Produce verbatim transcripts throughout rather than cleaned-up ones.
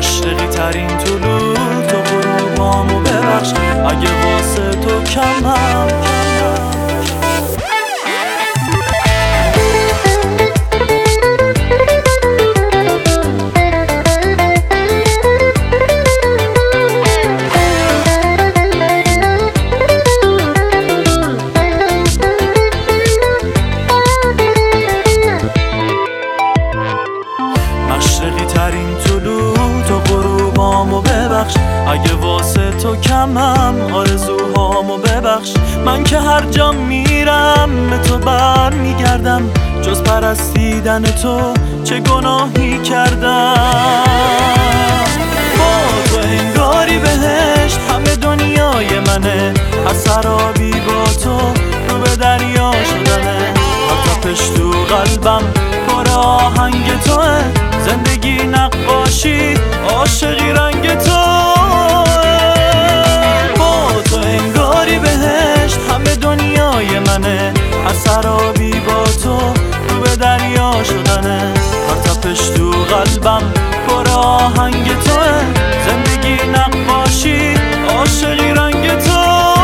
مشرقی ترین طلوع تو غروبامو ببخش اگه واسه تو کمم. مشرقی ترین طلوع تو غروبامو ببخش اگه واسه تو کمم. آرزوهامو ببخش من که هر جا میرم به تو بر میگردم. جز پرستیدن تو چه گناهی کردم. با تو انگاری بهشت همه دنیای منه. از سرابی با تو رو به دریا شدنه. هر تپش تو قلبم پر آهنگ توه. زندگی نقاشی عاشقی رنگ تو. با تو انگاری بهشت همه دنیای منه. از سرابی با تو رو به دریا شدنه. هر تپش تو قلبم پر آهنگ توه. زندگی نقاشی عاشقی رنگ تو.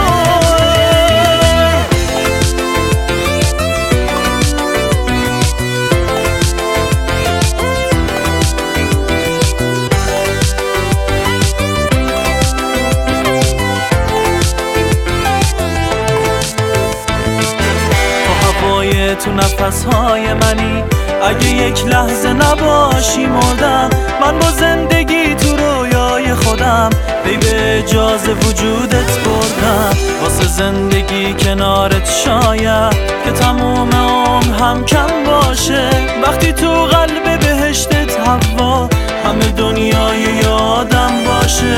تو نفسهای منی اگه یک لحظه نباشی مردم. من با زندگی تو رویای خودم پی به اجازه وجودت بردم. واسه زندگی کنارت شاید که تموم عمر هم کم باشه. وقتی تو قلب بهشتت هوا همه دنیای یادم باشه.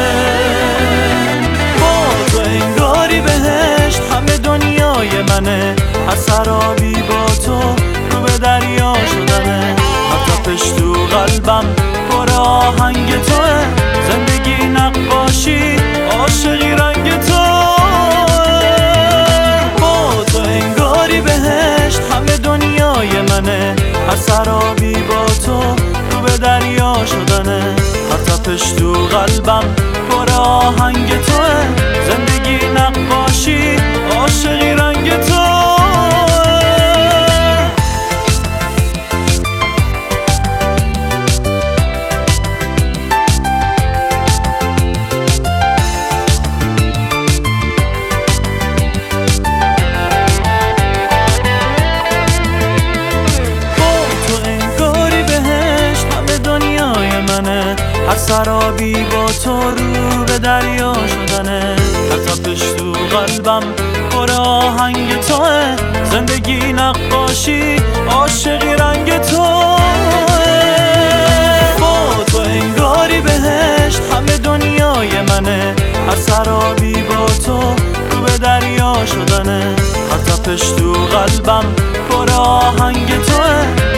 با تو انگاری بهشت همه دنیای منه. از سرابی با تو رو به دریا شدنه. هر تپش تو قلبم پر آهنگ توه. زندگی نقاشی عاشقی رنگ تو. با تو انگاری بهشت همه دنیای منه. از سرابی با تو رو به دریا شدنه. هر تپش تو قلبم پر آهنگ توه. زندگی نقاشی عاشقی رنگ تو. هر سرابی با تو رو به دریا شدنه. هر تپش تو قلبم پر آهنگ توه. زندگی نقاشی عاشقی رنگ تو. با تو انگاری بهشت همه دنیای منه. هر سرابی با تو رو به دریا شدنه. هر تپش تو قلبم پر آهنگ توه.